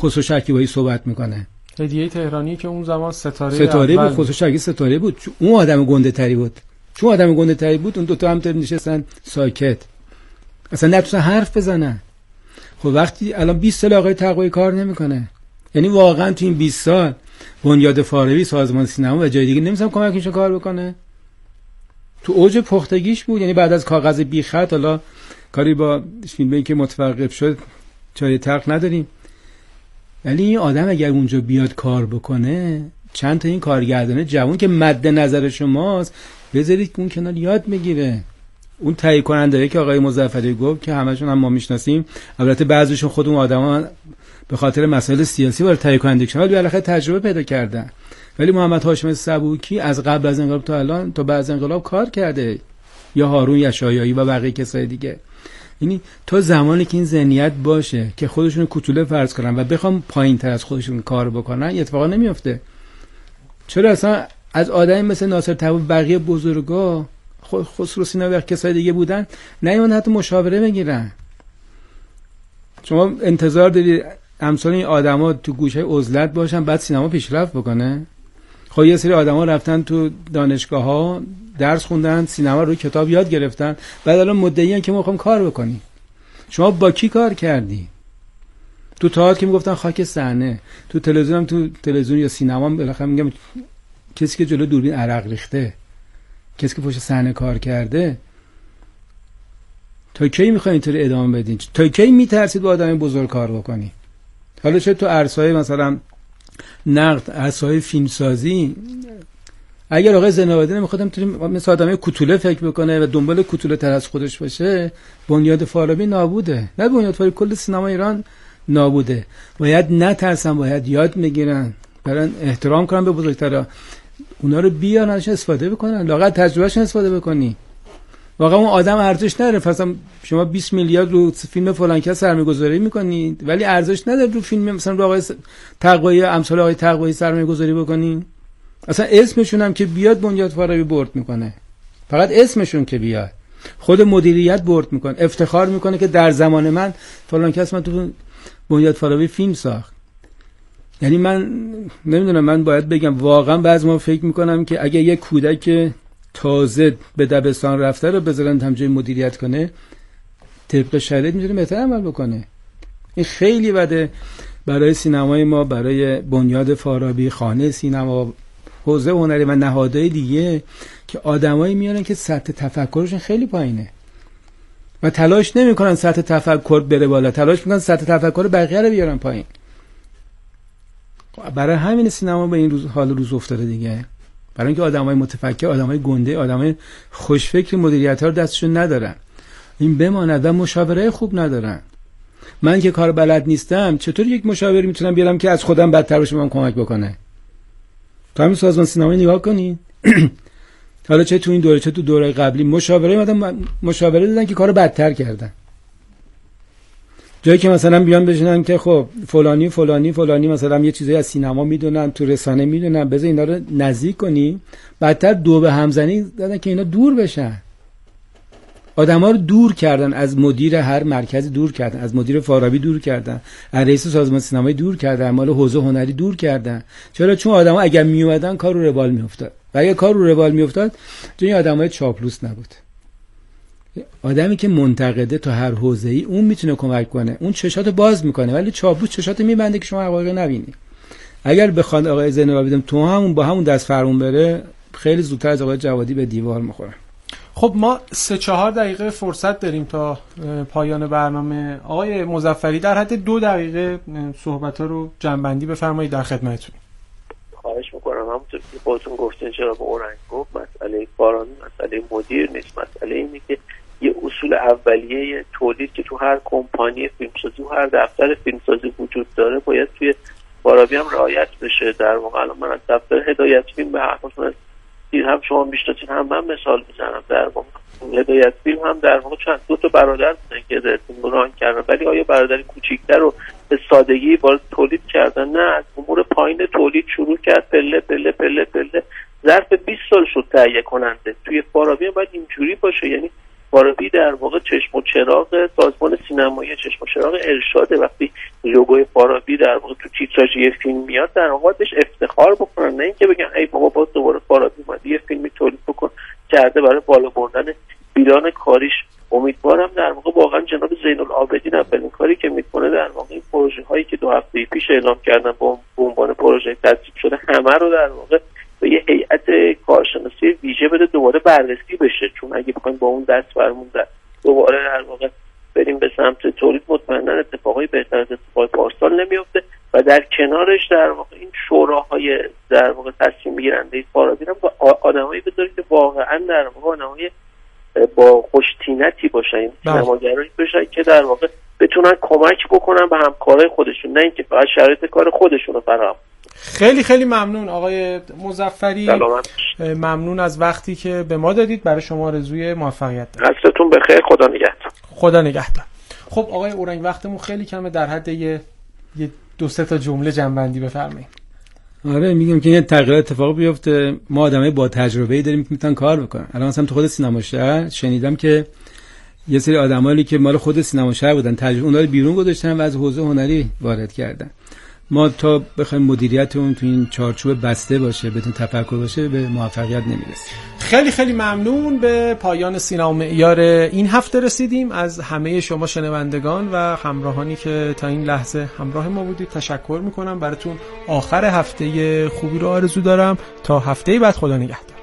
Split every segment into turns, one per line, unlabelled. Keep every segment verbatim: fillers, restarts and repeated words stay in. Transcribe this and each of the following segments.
خسرو شکیبایی صحبت میکنه.
هدیه تهرانی که اون زمان ستاره
ستاره بود، خسرو شکیبایی ستاره بود، اون آدم گنده تری بود. چون آدم گنده تری بود اون دو تا هم تر نشستن ساکت، اصلا نتونستن حرف بزنن. خب وقتی الان بیست سال آقای تقوایی کار نمیکنه، یعنی واقعا تو این بیست سال بنیاد فارابی، سازمان سینما و جای دیگه نمی‌سم کمکش کار بکنه. تو اوج پختگیش بود، یعنی بعد از کاغذ بی خط حالا کاری با فیلمی که متوقف شد چای تلخ نداریم، ولی این آدم اگر اونجا بیاد کار بکنه، چند تا این کارگردان جوان که مد نظر شماست بذارید اون کنار یاد میگیره. اون تهیه کننده که آقای مظفری گفت که همشون هم ما میشناسیم، البته بعضیشون خود اون آدما به خاطر مسائل سیاسی وارد تهیه کنندگی شدن، ولی بالاخره تجربه پیدا کردن. ولی محمد هاشم سبوکی از قبل از انقلاب تا الان تا بعد از انقلاب کار کرده، یا هارون یشایایی و بقیه کسای دیگه. یعنی تا زمانی که این ذهنیت باشه که خودشون کوتوله فرض کنن و بخوام پایین‌تر از خودشون کار بکنن، اتفاقا نمیفته. چرا اصلا از آدمی مثل ناصر طباطبایی بقیه بزرگا، خسرو سیناوی و کسای دیگه بودن، نیومدن حتی مشاوره بگیرن؟ شما انتظار دارید امثال این آدما تو گوشه عزلت باشن بعد سینما پیشرفت بکنه؟ خب یه سری آدما رفتن تو دانشگاه‌ها درس خوندن، سینما رو کتاب یاد گرفتن، بعد الان مدعیان که ما می‌خوام کار بکنیم. شما با کی کار کردی؟ تو تئاتر که میگفتن خاک صحنه، تو تلویزیون هم تو تلویزیون یا سینما هم بالاخره میگم کسی که جلو دوربین عرق ریخته، کسی که پشت صحنه کار کرده. تا کی می‌خواید اینطوری ادامه بدین؟ تا کی می‌ترسید با آدم بزرگ کار بکنی؟ حالا چه تو عرصه‌های مثلا نقد، عرصه‌های فیلمسازی، اگر آقای زین‌العابدین می‌خواد مثل آدمای کوتوله فکر بکنه و دنبال کوتوله تر از خودش باشه، بنیاد فارابی نابوده. نه بنیاد فارابی، کل سینما ایران نابوده. باید نترسن، باید یاد میگیرن، برن احترام کنن به بزرگترا، اونا رو بیارن ازش استفاده بکنن، لااقل تجربهشون استفاده بکنی. واقعا اون آدم ارزش نداره. مثلا شما بیست میلیارد رو فیلم فلان کس سرمایه‌گذاری می‌کنید ولی ارزش نداره رو فیلم مثلا رو آقای تقوایی، امثال آقای تقوایی سرمایه‌گذاری بکنین. اصلا اسمشون هم که بیاد بنیاد فارابی بورد میکنه، فقط اسمشون که بیاد خود مدیریت بورد میکنه، افتخار میکنه که در زمان من فلان کس من تو بنیاد فارابی فیلم ساخت. یعنی من نمیدونم، من باید بگم واقعا بعضی ما فکر میکنم که اگه یک کودک تازه به دبستان رفته رو بذارن هم جای مدیریت کنه، طبق شرایط میتونه بهتر عمل بکنه. این خیلی بده برای سینمای ما، برای بنیاد فارابی، خانه سینما، حوزه هنری و نهادهای دیگه که آدمایی میارن که سطح تفکرشون خیلی پایینه و تلاش نمیکنن سطح تفکر بره بالا، تلاش میکنن سطح تفکر بقیه رو بیارن پایین. برای همین سینما به این روز حال روز افتاده دیگه، برای اینکه آدمای متفکر، آدمای گنده، آدمای خوشفکر مدیریت‌ها رو دستشون ندارن، این بماند و مشاوره خوب ندارن. من که کار بلد نیستم چطور یک مشاوری میتونم بیارم که از خودم بدتر باشه بهم کمک بکنه؟ تو همین سازمان سینمایی نگاه کنین حالا چه تو این دوره چه تو دوره قبلی مشاوره اومدن مشاوره دادن که کارو بدتر کردن. جایی که مثلا بیان بشینن که خب فلانی فلانی فلانی مثلا یه چیزایی از سینما میدونن، تو رسانه میدونن، بذار اینا رو نزدیک کنی، بدتر دو به همزنی دادن که اینا دور بشن. آدم‌ها رو دور کردن، از مدیر هر مرکزی دور کردن، از مدیر فارابی دور کردن، از رئیس سازمان سینمایی دور کردن، مال حوزه هنری دور کردن. چرا؟ چون آدم‌ها اگر میومدن کار رو روال میافتاد و اگر کار رو روال میافتاد چون این آدمای چاپلوس نبود. آدمی که منتقده تو هر حوزه‌ای اون میتونه کمک کنه، اون چشاتو باز میکنه، ولی چاپلوس چشاتو میبنده که شما حقایق نبینی. اگر بخواد آقای زین‌العابدین تو همون با همون دست فرمون بره، خیلی زودتر از آقای جوادی به دیوار میخوره.
خب ما سه چهار دقیقه فرصت داریم تا پایان برنامه. آقای مظفری در حد دو دقیقه صحبت‌ها رو جمع‌بندی بفرمایید، در خدمتتون.
خواهش میکنم. همونطور که خودتون گفتین چرا به اورنگ گفت، مسئله فارابی مسئله مدیر نیست، مسئله اینه که یه اصول اولیه تولید که تو هر کمپانی فیلمسازی و هر دفتر فیلمسازی وجود داره باید توی فارابی هم رعایت بشه. در واقع الان من از دفتر هدایت فیلم به هر خصوص هم شما میشناسین هم من مثال میزنم. در واقع هدایت فیلم هم در واقع چند دو تا برادر بودن که هدایت فیلم ران کردن، ولی آیا برادر کوچیک‌تر رو به سادگی وارد تولید کردن؟ نه، از امور پایین تولید شروع کرد، پله پله پله پله ظرف بیست سال شد تهیه کننده. توی فارابی باید اینجوری باشه، یعنی فارابی در واقع چشم و چراغ سازمان سینمایی چشم و چراغ ارشاد. وقتی لوگوی فارابی در واقع تو تیتراژ یه فیلم میاد در واقع بهش افتخار بکنن، نه اینکه بگن ای بابا باز دوباره فارابی اومد یه فیلمی تولید بکن کرده برای بالا بردن بیلان کاریش. امیدوارم در واقع واقعا جناب زین العابدین اولین کاری که میکنه در واقع این پروژه هایی که دو هفته پیش اعلام کردن با عنوان پروژه تصویب شده همه رو در واقع به یه هیئت کارشناسی ویژه بده دوباره بررسی بشه، چون اگه بخوایم با اون دست برمون دوباره در واقع بریم به سمت تولید مطمئنا اتفاقای بهتر از اتفاقای پارسال نمیفته. و در کنارش در واقع این شوراهای در واقع تصمیم گیرنده فارابی هم با آدمایی بذارید که واقعا در واقع آدمای با خوشتینتی باشن، سینماگرایی باشن که در واقع بتونن کمک بکنن به همکارای خودشون، نه اینکه فقط شرایط کار خودشون رو فراهم.
خیلی خیلی ممنون آقای مظفری، ممنون از وقتی که به ما دادید. برای شما آرزوی موفقیت دارم.
دستتون بخیر، خدا نگهدار.
خدا نگهدار. خب آقای اورنگ وقتمون خیلی کمه، در حد یه, یه دو سه تا جمله جنبندی بفرمایید.
آره میگم که این تغییرات اتفاق بیفته، ما آدمای با تجربه‌ای داریم که میتونن کار بکنن. الان مثلا تو خود سینما شهر شنیدم که یه سری آدمایی که مال خود سینما شهر بودن تجربه اونها رو بیرون گذاشتن و از حوزه هنری وارد کردن. ما تا بخوایم مدیریتمون تو این چارچوب بسته باشه، بدون تفکر باشه، به موفقیت نمیرسیم.
خیلی خیلی ممنون. به پایان سینما معیار این هفته رسیدیم. از همه شما شنوندگان و همراهانی که تا این لحظه همراه ما بودید تشکر میکنم. براتون آخر هفته خوبی رو آرزو دارم. تا هفته بعد، خدا نگهدار.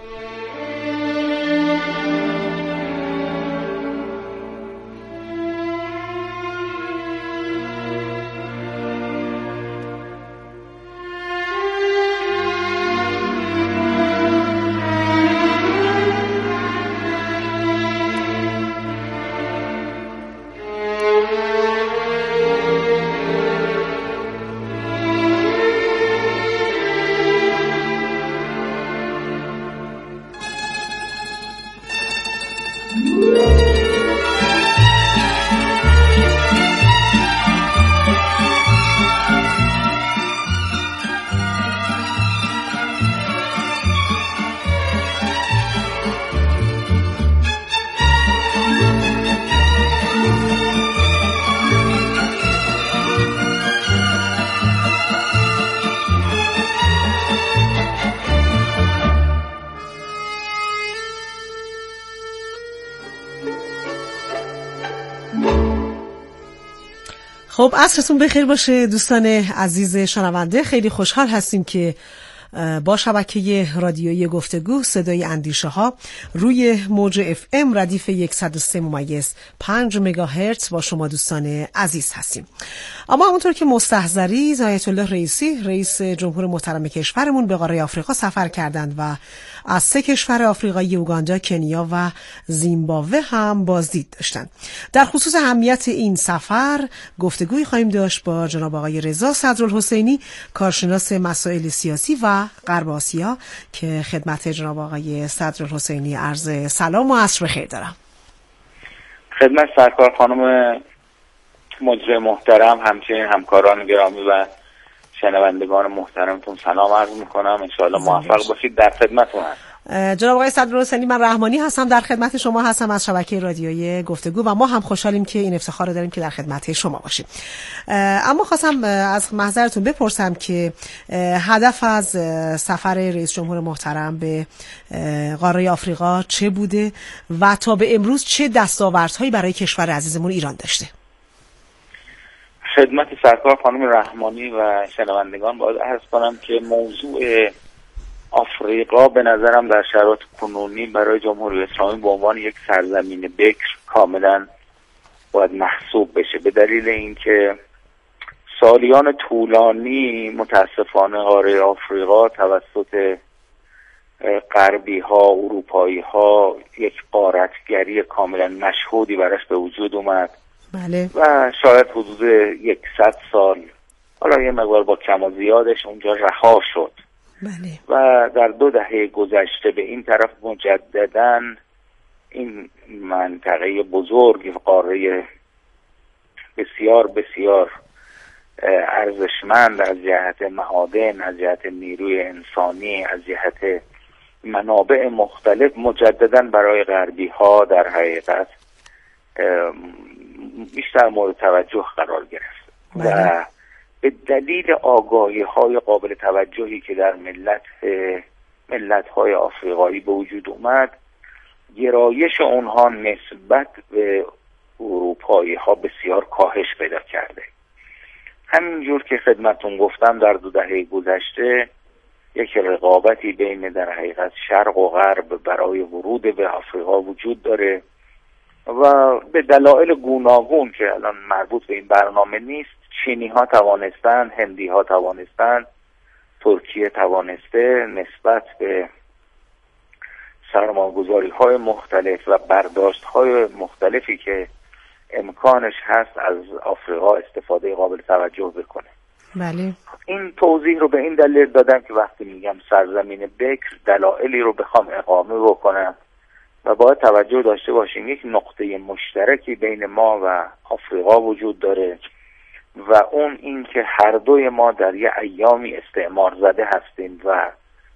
خب عصرتون بخیر باشه دوستان عزیز شنونده. خیلی خوشحال هستیم که با شبکه رادیویی گفتگو صدای اندیشه ها روی موج اف ام ردیف صد و سه ممیز پنج مگاهرتز با شما دوستان عزیز هستیم. اما همونطور که مستحضرید آیت الله رئیسی رئیس جمهور محترم کشورمون به قاره آفریقا سفر کردند و از سه کشور آفریقایی اوگاندا، کنیا و زیمبابوه هم بازدید داشتند. در خصوص اهمیت این سفر گفتگوی خواهیم داشت با جناب آقای رضا صدرالحسینی، کارشناس مسائل سیاسی و غرب آسیا، که خدمت جناب آقای صدرالحسینی عرض سلام و عصر بخیر دارم.
خدمت سرکار خانم مجری محترم، همچنین همکاران گرامی و شنوندگان محترمتون سلام عرض میکنم. انشاءالله موفق باشید. در خدمتتون هستم.
جناب آقای صدرالحسینی، من رحمانی هستم، در خدمت شما هستم از شبکه رادیویی گفتگو و ما هم خوشحالیم که این افتخار رو داریم که در خدمت شما باشیم. اما خواستم از محضرتون بپرسم که هدف از سفر رئیس جمهور محترم به قاره آفریقا چه بوده و تا به امروز چه دستاوردهایی برای کشور عزیزمون ایران داشته؟
خدمت سرکار خانم رحمانی و شنوندگان باید عرض کنم که موضوع آفریقا به نظرم در شرایط کنونی برای جمهوری اسلامی به عنوان یک سرزمین بکر کاملا باید محسوب بشه، به دلیل اینکه سالیان طولانی متاسفانه قاره آفریقا توسط غربی ها، اروپایی ها یک غارتگری کاملا مشهودی براش به وجود اومد.
بله.
و شاید حدود یکصد سال، حالا یه مقدار با کم و زیادش، اونجا رها شد.
بله.
و در دو دهه گذشته به این طرف مجدداً این منطقه بزرگ، قاره بسیار بسیار ارزشمند از جهت معادن، از جهت نیروی انسانی، از جهت منابع مختلف، مجدداً برای غربی ها در حقیقت بیشتر مورد توجه قرار گرفت و به دلیل آگاهی های قابل توجهی که در ملت ملت های آفریقایی به وجود اومد، گرایش اونها نسبت به اروپایی ها بسیار کاهش پیدا کرده. همینجور که خدمتون گفتم در دو دهه گذشته یک رقابتی بین در حقیقت شرق و غرب برای ورود به آفریقا وجود داره و به دلایل گوناگون که الان مربوط به این برنامه نیست، چینی ها توانستن، هندی ها توانستن، ترکیه توانسته نسبت به سرمایه‌گذاری های مختلف و برداشت های مختلفی که امکانش هست از آفریقا استفاده قابل توجه بکنه.
بله.
این توضیح رو به این دلیل دادم که وقتی میگم سرزمین بکر، دلایلی رو بخوام اقامه بکنم و باید توجه داشته باشیم یک نقطه مشترکی بین ما و آفریقا وجود داره و اون این که هر دوی ما در یه ایامی استعمار زده هستیم و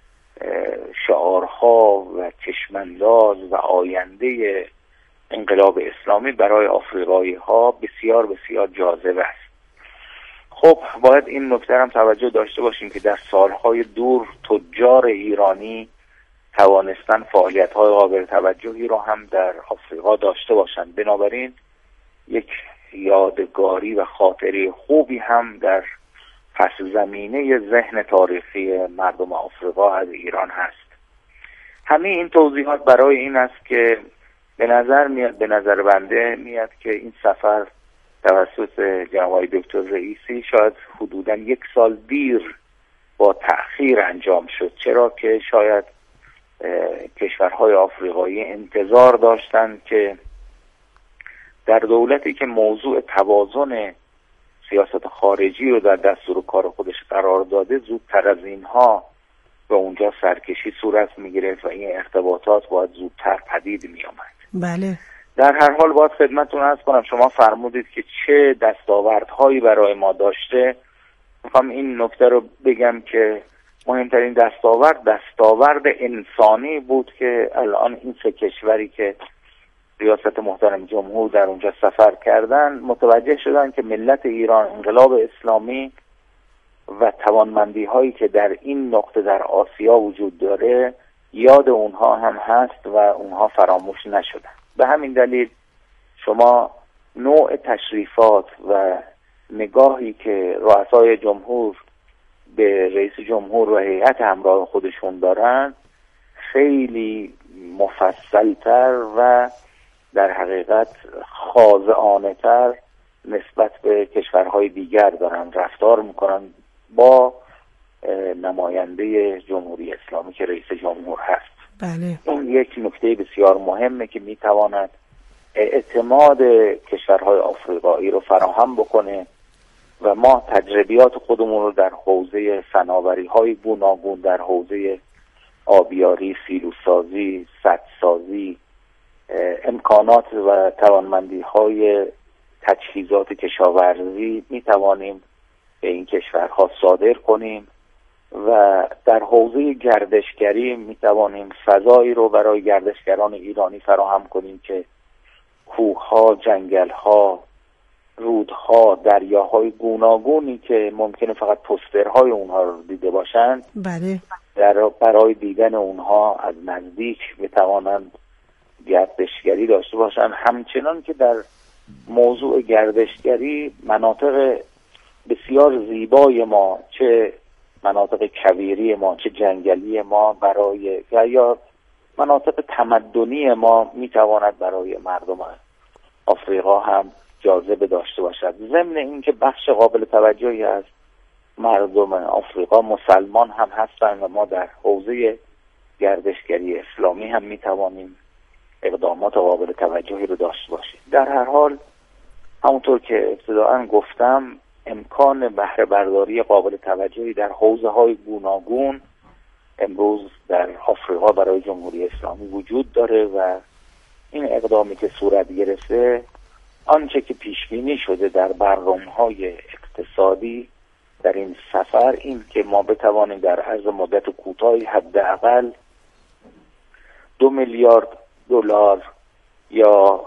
شعارها و چشمانداز و آینده انقلاب اسلامی برای آفریقایی ها بسیار بسیار جاذب است. خب باید این نکته هم توجه داشته باشیم که در سالهای دور تجار ایرانی توانستن فعالیت‌های قابل توجهی رو هم در آفریقا داشته باشند. بنابراین یک یادگاری و خاطره خوبی هم در پس زمینه ذهن تاریخی مردم آفریقا از ایران هست. همه این توضیحات برای این است که به نظر میاد به نظر بنده میاد که این سفر توسط جناب آقای دکتر رئیسی شاید حدوداً یک سال دیر با تأخیر انجام شد، چرا که شاید کشورهای آفریقایی انتظار داشتند که در دولتی که موضوع توازن سیاست خارجی رو در دستور کار خودش قرار داده زودتر از اینها به اونجا سرکشی صورت میگرفت و این ارتباطات باید زودتر پدید میآمد.
بله.
در هر حال باید خدمتتون عرض کنم، شما فرمودید که چه دستاوردهایی برای ما داشته. میخوام این نکته رو بگم که مهمترین دستاورد دستاورد انسانی بود که الان این سه کشوری که ریاست محترم جمهور در اونجا سفر کردن متوجه شدن که ملت ایران، انقلاب اسلامی و توانمندی هایی که در این نقطه در آسیا وجود داره یاد اونها هم هست و اونها فراموش نشدن. به همین دلیل شما نوع تشریفات و نگاهی که رؤسای جمهور به رئیس جمهور و هیئت همراه خودشون دارن خیلی مفصلتر و در حقیقت خاضعانه تر نسبت به کشورهای دیگر دارن رفتار میکنن با نماینده جمهوری اسلامی که رئیس جمهور هست.
بله.
این یک نکته بسیار مهمه که میتواند اعتماد کشورهای آفریقایی رو فراهم بکنه و ما تجربیات خودمون رو در حوزه فناوری‌های گوناگون، در حوزه آبیاری، سیلوسازی، سدسازی، امکانات و توانمندی‌های تجهیزات کشاورزی میتوانیم به این کشورها صادر کنیم و در حوزه گردشگری میتوانیم فضایی رو برای گردشگران ایرانی فراهم کنیم که کوه‌ها، جنگل‌ها، رودها، دریاهای گوناگونی که ممکنه فقط پوسترهای اونها رو دیده باشند،
بله،
در برای دیدن اونها از نزدیک بتوانند گردشگری داشته باشند. همچنان که در موضوع گردشگری مناطق بسیار زیبای ما، چه مناطق کویری ما چه جنگلی ما، برای یا مناطق تمدنی ما میتواند برای مردم آفریقا هم جاذبه داشته باشد. ضمن اینکه بخش قابل توجهی از مردم آفریقا مسلمان هم هستند و ما در حوزه گردشگری اسلامی هم میتوانیم اقدامات قابل توجهی رو داشته باشیم. در هر حال همونطور که ابتداءً گفتم امکان بهره برداری قابل توجهی در حوزه های گوناگون امروز در آفریقا برای جمهوری اسلامی وجود داره و این اقدامی که صورت گرفته آنچه که پیش بینی شده در برنامه‌های اقتصادی در این سفر این که ما بتوانیم در عرض مدت کوتاهی حداقل دو میلیارد دلار یا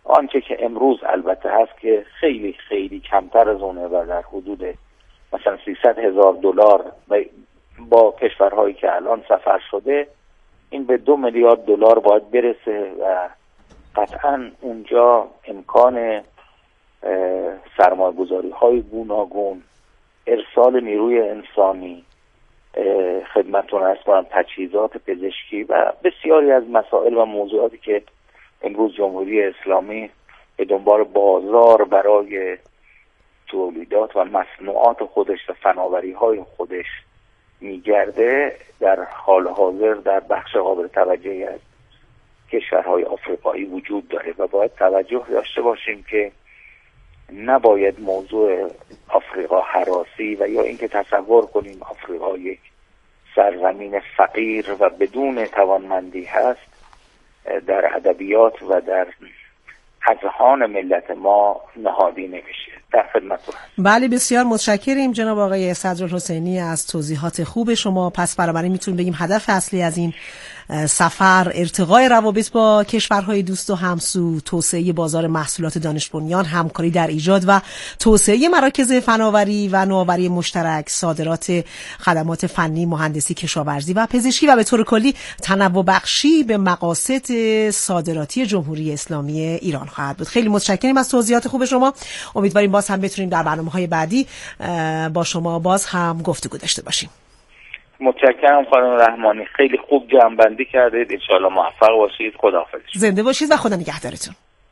آنچه که امروز البته هست که خیلی خیلی کمتر از اونه و در حدود مثلا سیصد هزار دلار با کشورهایی که الان سفر شده، این به دو میلیارد دلار باید برسه و قطعا اونجا امکان سرمایه‌گذاری های گوناگون، ارسال نیروی انسانی، خدمتتون عرض کنم تجهیزات پزشکی و بسیاری از مسائل و موضوعاتی که امروز جمهوری اسلامی به دنبال بازار برای تولیدات و مصنوعات خودش و فناوری های خودش میگرده، در حال حاضر در بخش قابل توجهی از کشورهای آفریقایی وجود داره و باید توجه داشته باشیم که نباید موضوع آفریقا هراسی و یا اینکه تصور کنیم آفریقا یک سرزمین فقیر و بدون توانمندی هست در ادبیات و در اذهان ملت ما نهادی نمیشه. در خدمتتون هستم.
بله بسیار متشکریم جناب آقای صدرالحسینی از توضیحات خوب شما. پس بنابراین میتونیم بگیم هدف اصلی از این سفر ارتقای روابط با کشورهای دوست و همسو، توسعه بازار محصولات دانش بنیان، همکاری در ایجاد و توسعه مراکز فناوری و نوآوری مشترک، صادرات خدمات فنی، مهندسی، کشاورزی و پزشکی و به طور کلی تنوع بخشی به مقاصد صادراتی جمهوری اسلامی ایران خواهد بود. خیلی متشکریم از توضیحات خوب شما. امیدواریم باز هم بتونیم در برنامه‌های بعدی با شما باز هم گفتگو داشته باشیم.
متشکرم خانم رحمانی، خیلی خوب جمع‌بندی کردید. ان شاءالله موفق باشید. خداحافظ.
زنده باشید و خدا نگهدارتون.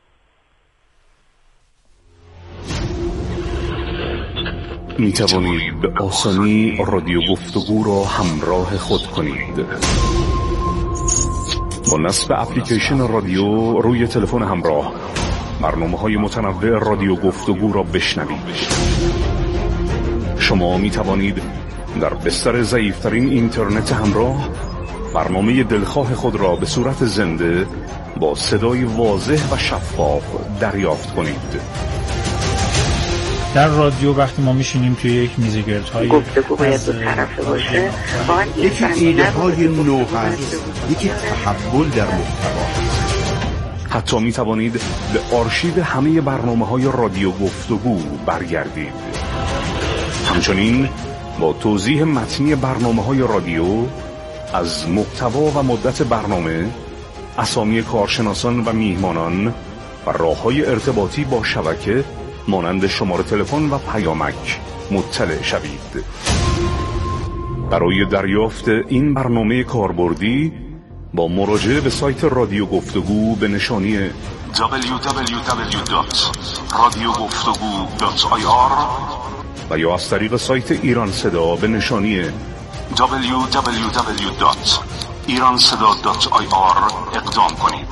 می توانید به آسانی رادیو گفتگو را همراه خود کنید. با نصب اپلیکیشن رادیو روی تلفن همراه برنامه‌های متنوع رادیو گفتگو را بشنوید. شما می توانید در بستر ضعیف‌ترین اینترنت همراه برنامه دلخواه خود را به صورت زنده با صدای واضح و شفاف دریافت کنید.
در رادیو وقتی ما میشینیم توی یک میزگردهای
گفتگو باید دو طرفه باشه،
یکی ایده های نو هست، یکی تحول در محتوا.
حتی می توانید به آرشیو همه برنامه‌های رادیو گفتگو برگردید. همچنین با توضیح متنی برنامه‌های رادیو از محتوا و مدت برنامه، اسامی کارشناسان و میهمانان و راه‌های ارتباطی با شبکه مانند شماره تلفن و پیامک مطلع شوید. برای دریافت این برنامه کاربردی با مراجعه به سایت رادیو گفتگو به نشانی دبلیو دبلیو دبلیو دات رادیو گفتگو دات آی آر و یا از طریق سایت ایران صدا به نشانی دبلیو دبلیو دبلیو دات ایران صدا دات آی آر اقدام کنید.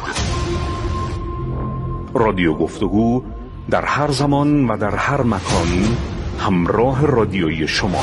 رادیو گفتگو در هر زمان و در هر مکان همراه رادیویی شما.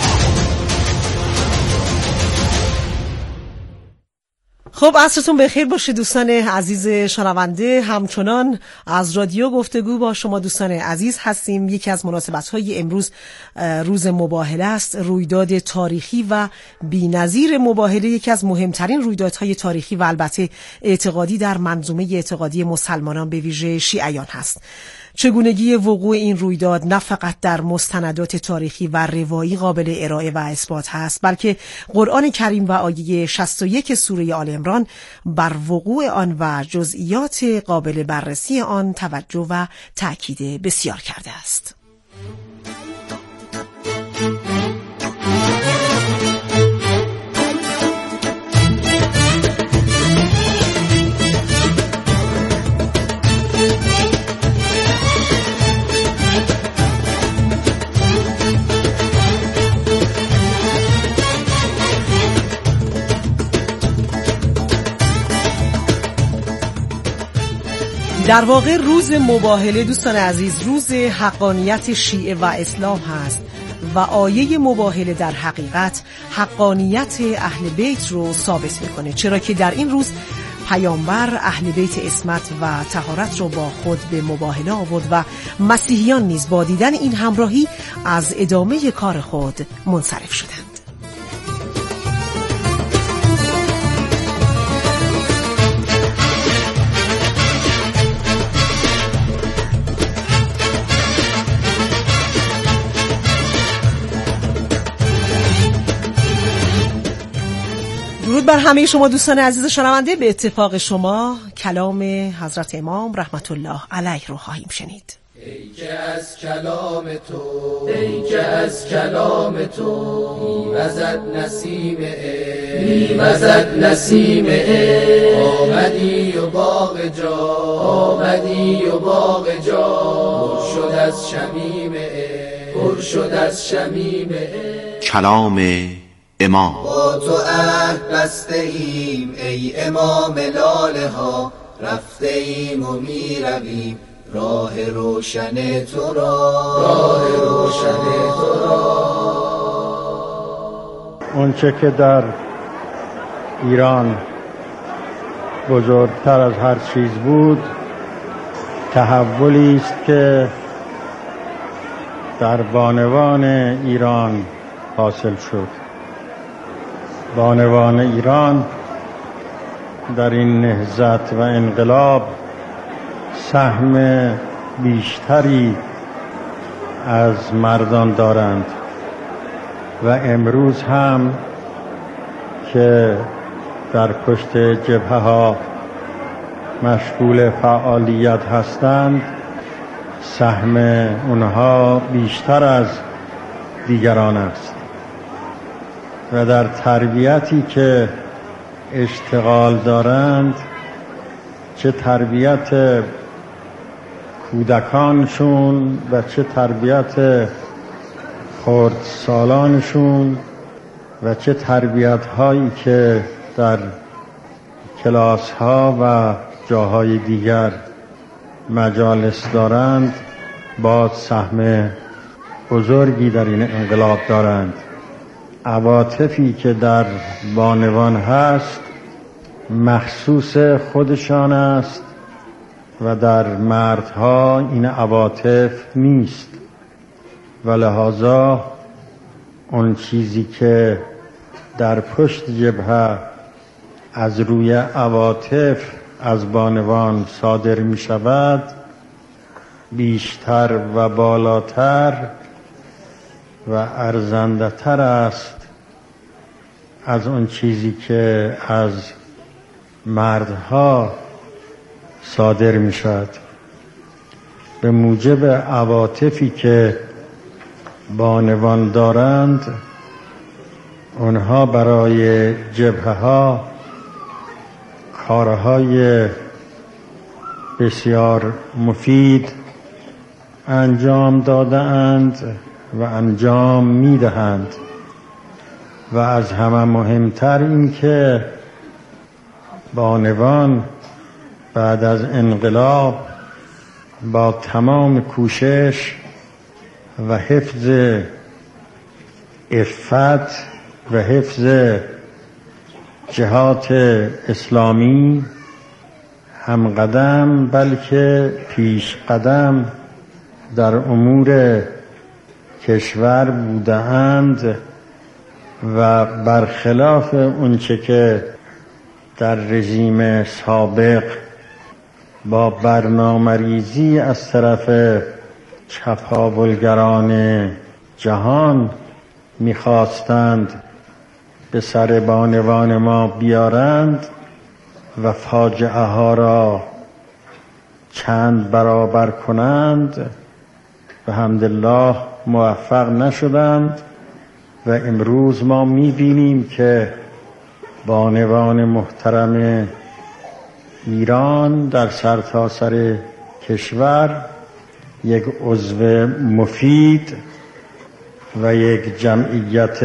خب عصرتون بخیر باشه دوستان عزیز شنونده. همچنان از رادیو گفتگو با شما دوستان عزیز هستیم. یکی از مناسبت‌های امروز روز مباهله است، رویداد تاریخی و بی‌نظیر مباهله، یکی از مهمترین رویدادهای تاریخی و البته اعتقادی در منظومه اعتقادی مسلمانان به ویژه شیعیان هست. چگونگی وقوع این رویداد نه فقط در مستندات تاریخی و روایی قابل ارائه و اثبات هست، بلکه قرآن کریم و آیه شصت و یک سوره آل عمران بر وقوع آن و جزئیات قابل بررسی آن توجه و تأکید بسیار کرده است. در واقع روز مباهله دوستان عزیز روز حقانیت شیعه و اسلام هست و آیه مباهله در حقیقت حقانیت اهل بیت رو ثابت میکنه، چرا که در این روز پیامبر اهل بیت عصمت و طهارت رو با خود به مباهله آورد و مسیحیان نیز با دیدن این همراهی از ادامه کار خود منصرف شدند. درود بر همه شما دوستان عزیز شنونده. به اتفاق شما کلام حضرت امام رحمت الله علیه رو خواهیم شنید.
ای که از کلام تو ای که از کلام تو میوزد نسیم عشق میوزد نسیم عشق آمدی و باغ جا آمدی و باغ جا پر شد از شمیم عشق پر شد از شمیم عشق.
کلام امام.
با تو عهد بسته ایم ای امام لاله ها، رفته ایم و می رویم راه روشن تو را راه روشن تو را.
اونچه که در ایران بزرگتر از هر چیز بود، تحولی است که در بانوان ایران حاصل شد. بانوان ایران در این نهضت و انقلاب سهم بیشتری از مردان دارند و امروز هم که در پشت جبهه ها مشغول فعالیت هستند، سهم اونها بیشتر از دیگران است و در تربیتی که اشتغال دارند، چه تربیت کودکانشون و چه تربیت خردسالانشون و چه تربیت هایی که در کلاس ها و جاهای دیگر مجالس دارند، باز سهم بزرگی در این انقلاب دارند. عواطفی که در بانوان هست مخصوص خودشان است و در مردها این عواطف نیست و لذا اون چیزی که در پشت جبهه از روی عواطف از بانوان صادر می شود بیشتر و بالاتر و ارزنده تر است از اون چیزی که از مردها صادر می شود. به موجب عواطفی که بانوان دارند، اونها برای جبهه ها کارهای بسیار مفید انجام داده‌اند و انجام می‌دهند و از همه مهمتر این که بانوان بعد از انقلاب با تمام کوشش و حفظ عفت و حفظ جهات اسلامی هم قدم بلکه پیش قدم در امور کشور بودند و برخلاف اونچه که در رژیم سابق با برنامه‌ریزی از طرف چپاولگران جهان می‌خواستند به سر بانوان ما بیارند و فاجعه ها را چند برابر کنند، و الحمدلله موفق نشدند و امروز ما می‌بینیم که بانوان محترم ایران در سرتاسر کشور یک عضو مفید و یک جمعیت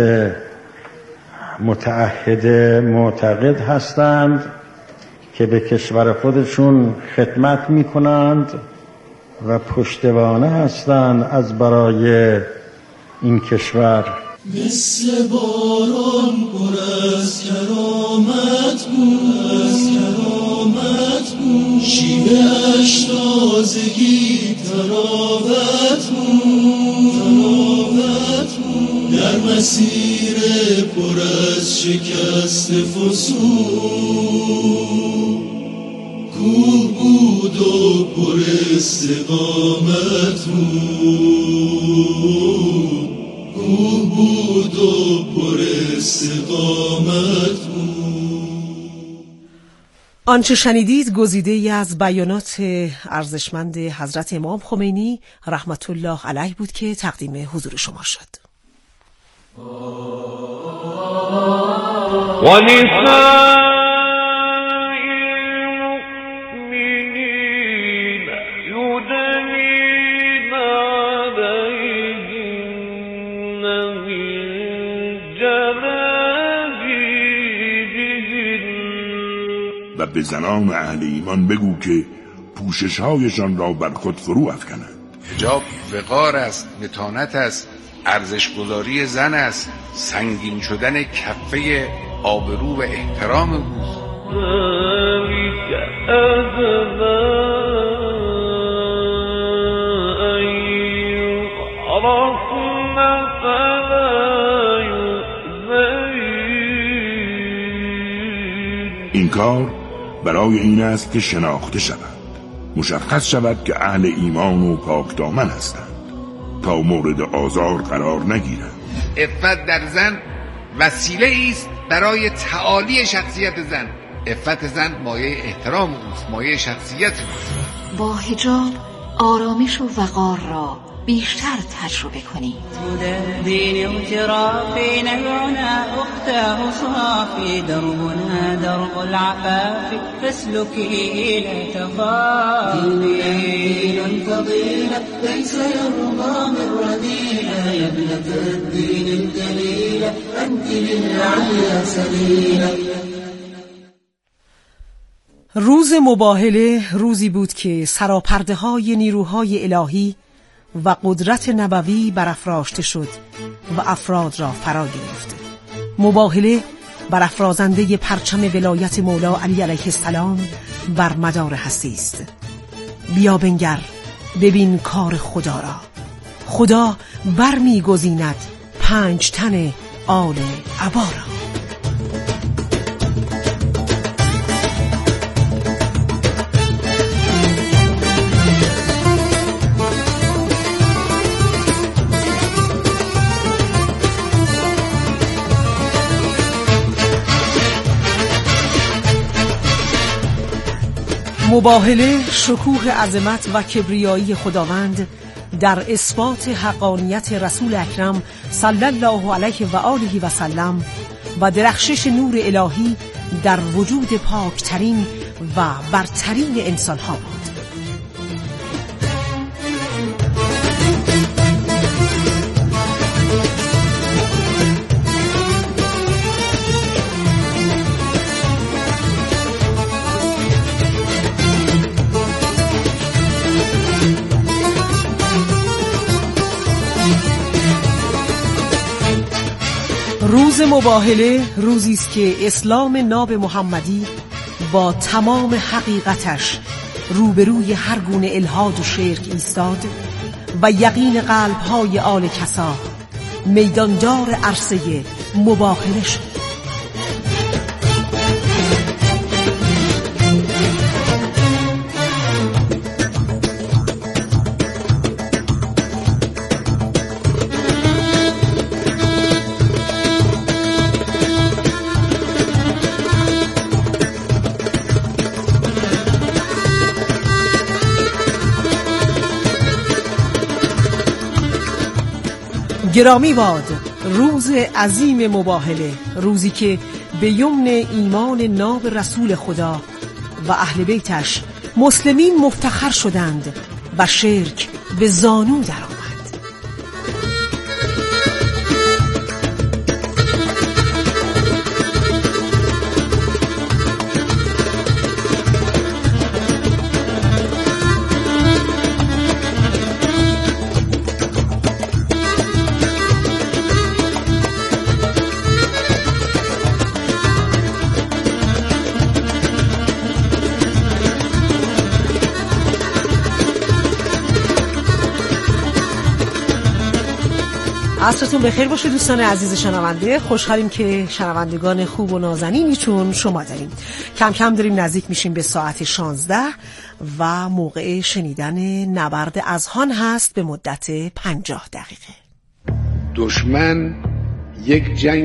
متعهد معتقد هستند که به کشور خودشون خدمت می کنند و پشتوانه هستند از برای این کشور.
مثل باران پر از کرامت بود، از کرامت بود، شیوه اش تازگی تراوت بود، تراوت بود، در مسیر پر از شکست فسون، کوه بود و پر استقامت بود، کوه بود و پر
استقامت بود.
آنچه شنیدید گزیده ای از بیانات ارزشمند حضرت امام خمینی رحمت الله علیه بود که تقدیم حضور شما شد.
و به زنان اهل ایمان بگو که پوشش‌هایشان را بر خود فرو افکنند.
حجاب وقار است، متانت است، ارزش‌گذاری زن است، سنگین شدن کفه آبرو و احترام اوست.
این کار برای این است که شناخته شود، مشخص شود که اهل ایمان و پاک دامن هستند تا مورد آزار قرار نگیرند.
عفت در زن وسیله است برای تعالی شخصیت زن. عفت زن مایه احترام اوست، مایه شخصیت اوست.
با حجاب آرامش و وقار را بیشتر تجربه کنید.
دین و ترافی نبعنا اختاه صافی دربنا درب العفاف فاسلكي لا تخافي. دين الفضيلة ليس يرضى من رذيلة يا ابنة الدين الجليلة أنت للعليا سبيلة.
روز مباهله روزی بود که سراپرده های نیروهای الهی و قدرت نبوی برافراشته شد و افراد را فرا گرفت. مباهله برافرازنده پرچم ولایت مولا علی علیه السلام بر مدار هستی است. بیا بنگر ببین کار خدا را. خدا برمیگزیند پنج تن آل عبا را. مباهله شکوه عظمت و کبریایی خداوند در اثبات حقانیت رسول اکرم صلی الله علیه و آله و سلم و درخشش نور الهی در وجود پاکترین و برترین انسان‌ها بود. روز مباهله روزی است که اسلام ناب محمدی با تمام حقیقتش روبروی هر گونه الحاد و شرک ایستاد و یقین قلب‌های آل کسا میداندار عرصه مباهله شد. گرامی باد روز عظیم مباهله، روزی که به یمن ایمان ناب رسول خدا و اهل بیتش مسلمین مفتخر شدند و شرک به زانو درآمد. عصرتون بخیر باشه دوستان عزیز شنونده. خوشحالیم که شنوندگان خوب و نازنینی چون شما داریم. کم کم داریم نزدیک میشیم به ساعت شانزده و موقع شنیدن نبرد اذهان هست به مدت پنجاه دقیقه.
دشمن یک جنگ